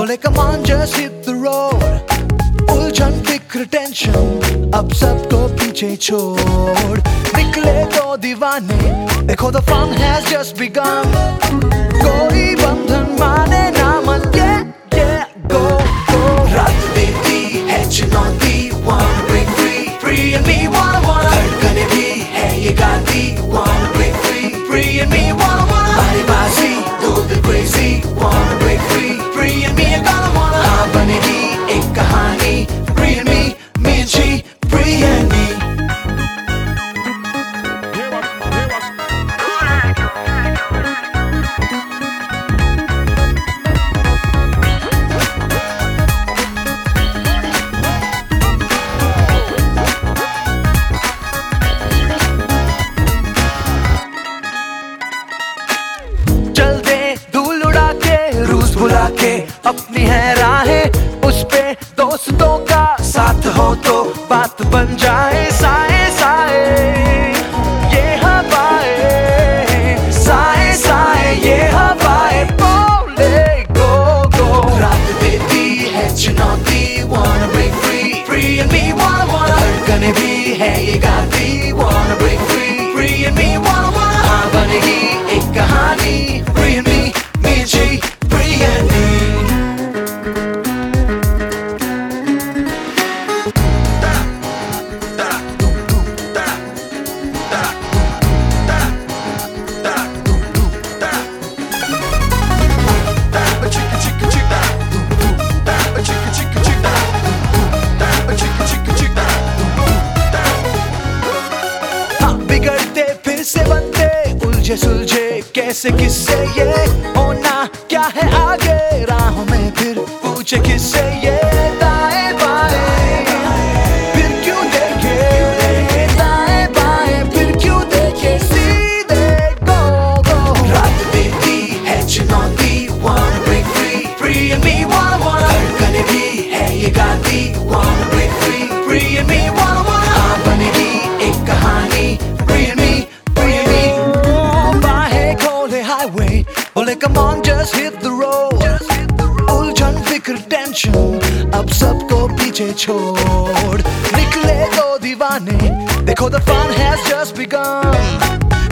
बोले come on just hit the road, उलझन फिक्र टेंशन अब सबको पीछे छोड़ निकले दो दीवाने, देखो the fun has just begun, कोई बंधन माने ना मन, yeah go go। रात देती है चुनौती, wanna break free, free and me wanna धड़कने भी है ये गाती, wanna break free, free and me wanna बारी बाजी do the crazy, wanna break free, free and me wanna हाँ बनेगी एक कहानी, free and me and she, free and me। चल दे धूल उड़ा के, रूस बुला के, अपनी है राहें उस पे दोस्तों का साथ हो तो बात बन जाए, साए साए ये हवाएं, साए साए ये हवाएं, बोले गो गो। रात देती है चुनौती, wanna break free, free and me wanna धड़कने भी है ये गाती, wanna break free, free and me wanna हाँ बनेगी एक कहानी, free and me and she, free and me। बिगड़ते फिर से बनते, उलझे सुलझे कैसे किससे ये होना क्या है आगे, राहों में फिर पूछे किससे ये दाएं बाएं, फिर क्यों देखे दाएं बाएं, फिर क्यों देखे सीधे गो गो। रात देती है चुनौती, wanna break free, free and me wanna धड़कने भी है ये गाती, wanna break free, free and me wanna हाँ बनेगी एक कहानी, free and me, free and me। बाहें खोले highway, बोले come on just hit the road, उलझन फिक्र टेंशन अब सबको पीछे छोड़ निकले दो दीवाने, देखो the fun has just begun,